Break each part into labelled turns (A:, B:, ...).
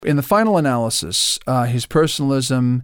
A: In the final analysis, his personalism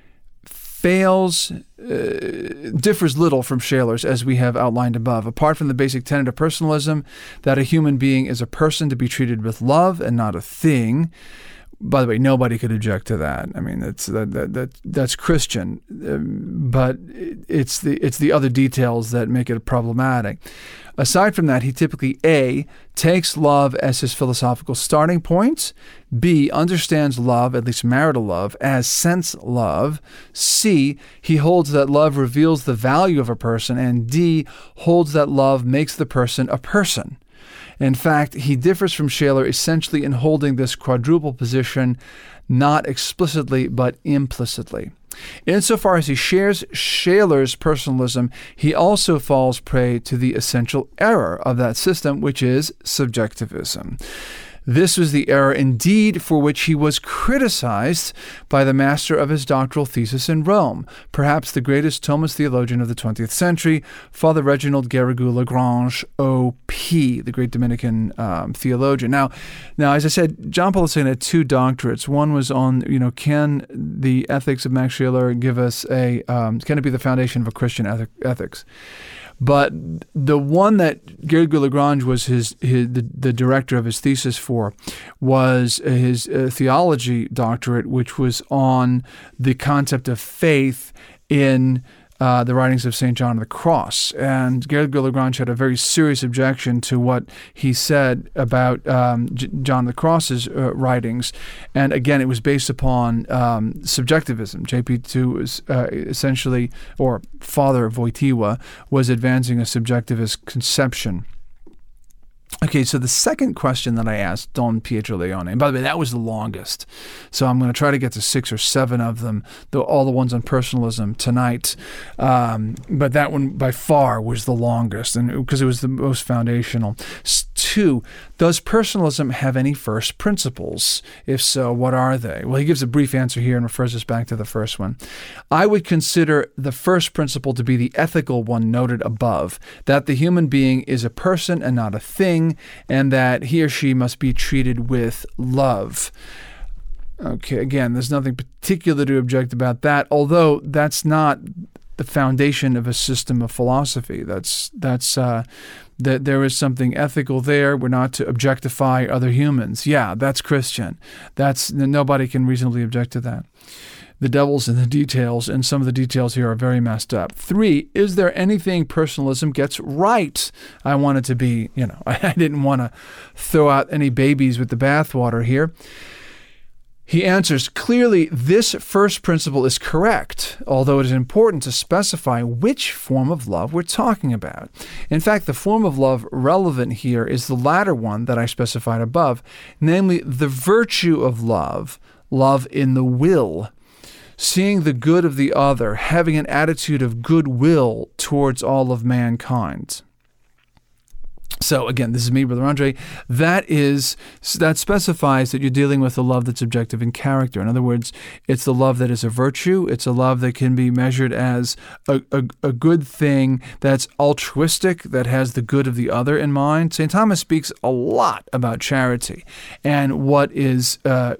A: differs little from Shaler's, as we have outlined above. Apart from the basic tenet of personalism, that a human being is a person to be treated with love and not a thing. By the way, nobody could object to that. I mean, that's Christian, but it's the other details that make it problematic. Aside from that, he typically A, takes love as his philosophical starting point, B, understands love, at least marital love, as sense love, C, he holds that love reveals the value of a person, and D, holds that love makes the person a person. In fact, he differs from Shaler essentially in holding this quadruple position, not explicitly but implicitly. Insofar as he shares Shaler's personalism, he also falls prey to the essential error of that system, which is subjectivism. This was the error indeed for which he was criticized by the master of his doctoral thesis in Rome, perhaps the greatest Thomist theologian of the 20th century, Father Reginald Garrigou-Lagrange, O.P., the great Dominican theologian. Now, as I said, John Paul II had two doctorates. One was on, can the ethics of Max Shaler give us can it be the foundation of a Christian ethics? But the one that Garrigou-Lagrange was the director of his thesis for was his theology doctorate, which was on the concept of faith in the writings of St. John of the Cross. And Garrigou-Lagrange had a very serious objection to what he said about John of the Cross's writings. And again, it was based upon subjectivism. JP2 was essentially, or Father Wojtyła, was advancing a subjectivist conception. Okay, so the second question that I asked Don Pietro Leone, and by the way, that was the longest. So I'm going to try to get to 6 or 7 of them, all the ones on personalism tonight. But that one by far was the longest, and because it was the most foundational. 2, does personalism have any first principles? If so, what are they? Well, he gives a brief answer here and refers us back to the first one. I would consider the first principle to be the ethical one noted above, that the human being is a person and not a thing, and that he or she must be treated with love. Okay, again, there's nothing particular to object about that, although that's not the foundation of a system of philosophy. That there is something ethical there. We're not to objectify other humans. Yeah, that's Christian. Nobody can reasonably object to that. The devil's in the details, and some of the details here are very messed up. 3, is there anything personalism gets right? I wanted to be, I didn't want to throw out any babies with the bathwater here. He answers, clearly, this first principle is correct, although it is important to specify which form of love we're talking about. In fact, the form of love relevant here is the latter one that I specified above, namely the virtue of love in the will, seeing the good of the other, having an attitude of goodwill towards all of mankind. So again, this is me, Brother Andre. That specifies that you're dealing with a love that's objective in character. In other words, it's the love that is a virtue. It's a love that can be measured as a good thing that's altruistic, that has the good of the other in mind. St. Thomas speaks a lot about charity and what is,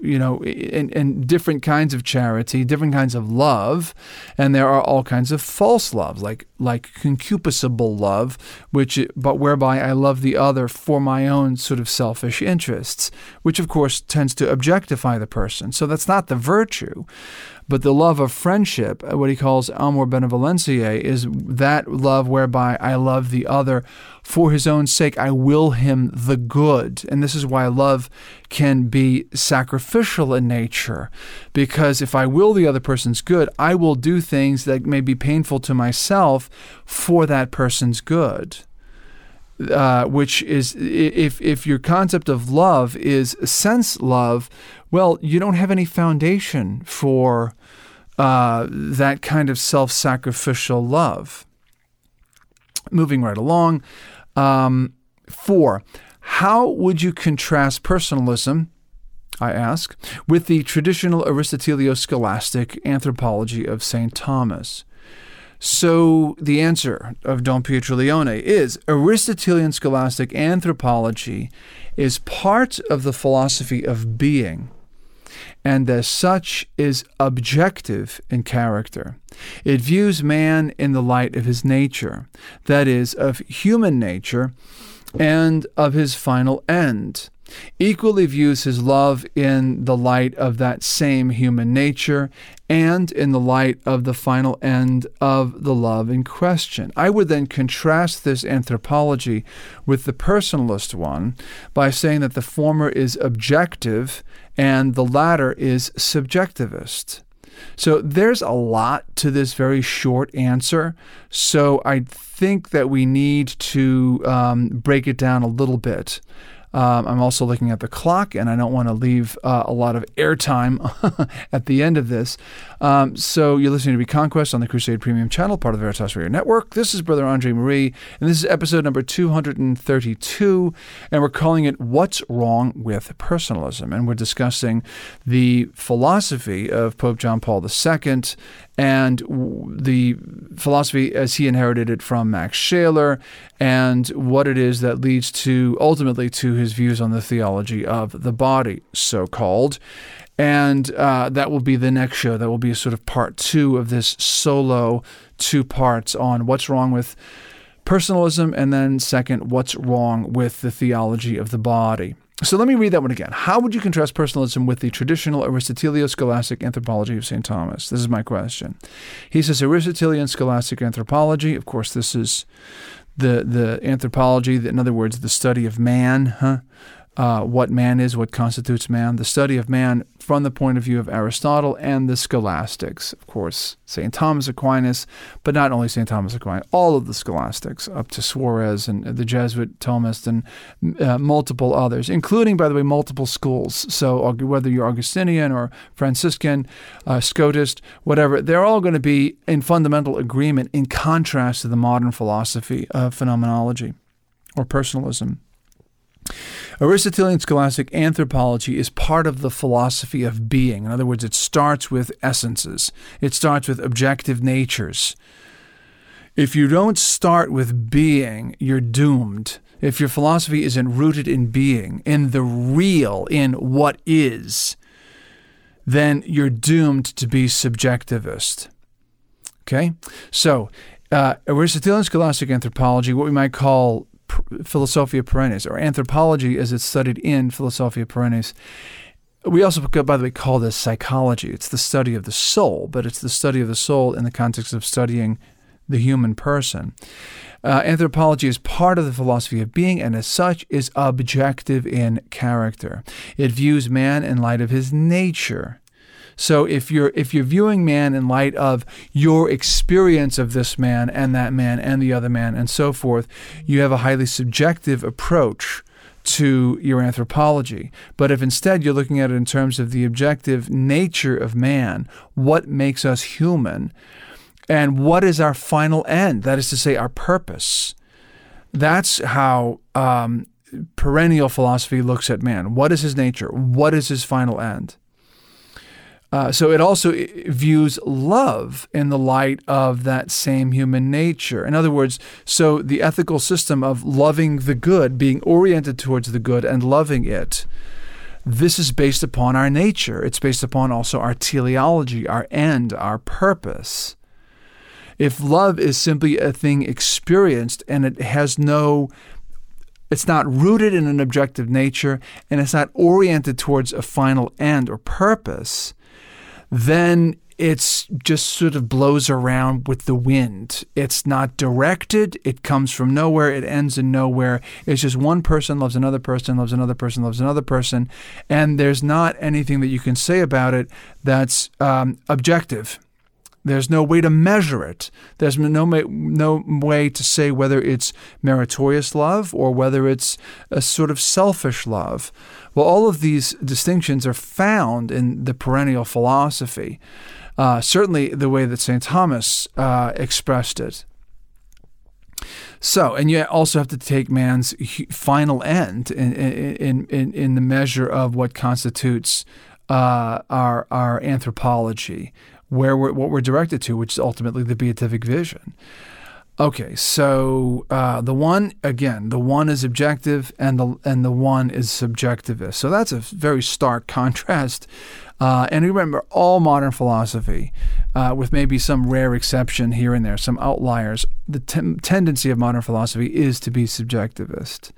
A: and different kinds of charity, different kinds of love, and there are all kinds of false loves, like concupiscible love, but whereby I love the other for my own sort of selfish interests, which of course tends to objectify the person. So that's not the virtue. But the love of friendship, what he calls amor benevolentiae, is that love whereby I love the other for his own sake. I will him the good. And this is why love can be sacrificial in nature. Because if I will the other person's good, I will do things that may be painful to myself for that person's good. Which is, if your concept of love is sense love, well, you don't have any foundation for that kind of self-sacrificial love. Moving right along. 4, how would you contrast personalism, I ask, with the traditional Aristotelio-scholastic anthropology of St. Thomas? So the answer of Don Pietro Leone is Aristotelian scholastic anthropology is part of the philosophy of being. and as such is objective in character. It views man in the light of his nature, that is, of human nature, and of his final end. Equally views his love in the light of that same human nature and in the light of the final end of the love in question. I would then contrast this anthropology with the personalist one by saying that the former is objective and the latter is subjectivist. So there's a lot to this very short answer. So I think that we need to break it down a little bit. I'm also looking at the clock, and I don't want to leave a lot of airtime at the end of this. So you're listening to Reconquest on the Crusade Premium Channel, part of the Veritas Radio Network. This is Brother Andre Marie, and this is episode number 232, and we're calling it What's Wrong with Personalism? And we're discussing the philosophy of Pope John Paul II and the philosophy as he inherited it from Max Scheler, and what it is that leads to, ultimately, to his views on the theology of the body, so-called. And that will be the next show. That will be a sort of part 2 of this solo 2 parts on what's wrong with personalism, and then second, what's wrong with the theology of the body. So let me read that one again. How would you contrast personalism with the traditional Aristotelio-scholastic anthropology of St. Thomas? This is my question. He says Aristotelian scholastic anthropology, of course, this is the anthropology, in other words, the study of man, what man is, what constitutes man, the study of man from the point of view of Aristotle and the scholastics. Of course, St. Thomas Aquinas, but not only St. Thomas Aquinas, all of the scholastics, up to Suarez and the Jesuit Thomist and multiple others, including, by the way, multiple schools. So whether you're Augustinian or Franciscan, Scotist, whatever, they're all going to be in fundamental agreement in contrast to the modern philosophy of phenomenology or personalism. Aristotelian scholastic anthropology is part of the philosophy of being. In other words, it starts with essences. It starts with objective natures. If you don't start with being, you're doomed. If your philosophy isn't rooted in being, in the real, in what is, then you're doomed to be subjectivist. Okay? So, Aristotelian scholastic anthropology, what we might call Philosophia Perennis, or anthropology as it's studied in Philosophia Perennis. We also, by the way, call this psychology. It's the study of the soul, but it's the study of the soul in the context of studying the human person. Anthropology is part of the philosophy of being, and as such is objective in character. It views man in light of his nature. So if you're viewing man in light of your experience of this man and that man and the other man and so forth, you have a highly subjective approach to your anthropology. But if instead you're looking at it in terms of the objective nature of man, what makes us human, and what is our final end, that is to say, our purpose, that's how perennial philosophy looks at man. What is his nature? What is his final end? So it also views love in the light of that same human nature. In other words, so the ethical system of loving the good, being oriented towards the good and loving it, this is based upon our nature. It's based upon also our teleology, our end, our purpose. If love is simply a thing experienced and it's not rooted in an objective nature and it's not oriented towards a final end or purpose, then it's just sort of blows around with the wind. It's not directed. It comes from nowhere. It ends in nowhere. It's just one person loves another person, loves another person, loves another person, and there's not anything that you can say about it that's objective. There's no way to measure it. There's no way to say whether it's meritorious love or whether it's a sort of selfish love. Well, all of these distinctions are found in the perennial philosophy, certainly the way that St. Thomas expressed it. So, and you also have to take man's final end in the measure of what constitutes our anthropology, what we're directed to, which is ultimately the beatific vision. Okay, so the one is objective, and the one is subjectivist. So that's a very stark contrast. And remember, all modern philosophy, with maybe some rare exception here and there, some outliers, the tendency of modern philosophy is to be subjectivist.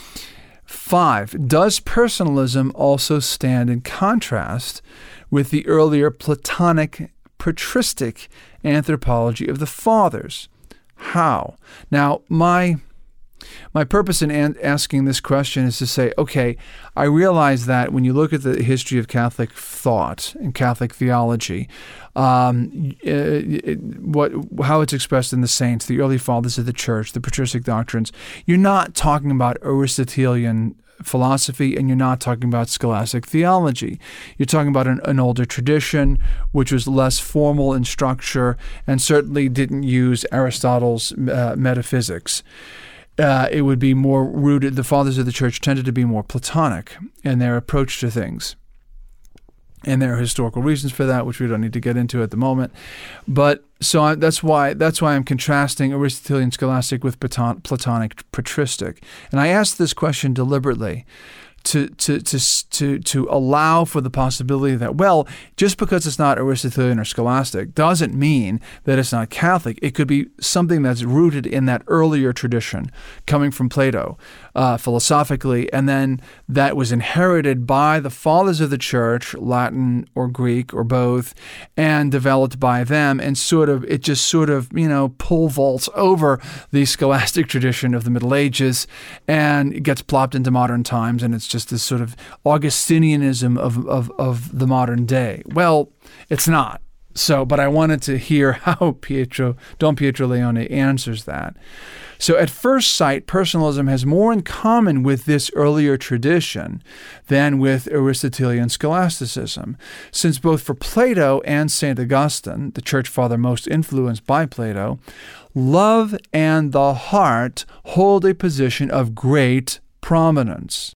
A: 5, does personalism also stand in contrast with the earlier Platonic, patristic anthropology of the fathers? How? Now, my purpose in asking this question is to say, okay, I realize that when you look at the history of Catholic thought and Catholic theology, how it's expressed in the saints, the early fathers of the church, the patristic doctrines, you're not talking about Aristotelian philosophy, and you're not talking about scholastic theology. You're talking about an older tradition, which was less formal in structure and certainly didn't use Aristotle's metaphysics. It would be more rooted, the fathers of the church tended to be more Platonic in their approach to things. And there are historical reasons for that, which we don't need to get into at the moment. But so that's why I'm contrasting Aristotelian scholastic with Platonic patristic. And I asked this question deliberately to allow for the possibility that, well, just because it's not Aristotelian or scholastic doesn't mean that it's not Catholic. It could be something that's rooted in that earlier tradition coming from Plato philosophically, and then that was inherited by the fathers of the church, Latin or Greek or both, and developed by them, and it just pole vaults over the scholastic tradition of the Middle Ages, and it gets plopped into modern times, and it's just this sort of Augustinianism of the modern day. Well, it's not. So, but I wanted to hear how Don Pietro Leone answers that. So at first sight, personalism has more in common with this earlier tradition than with Aristotelian scholasticism, since both for Plato and St. Augustine, the church father most influenced by Plato, love and the heart hold a position of great prominence.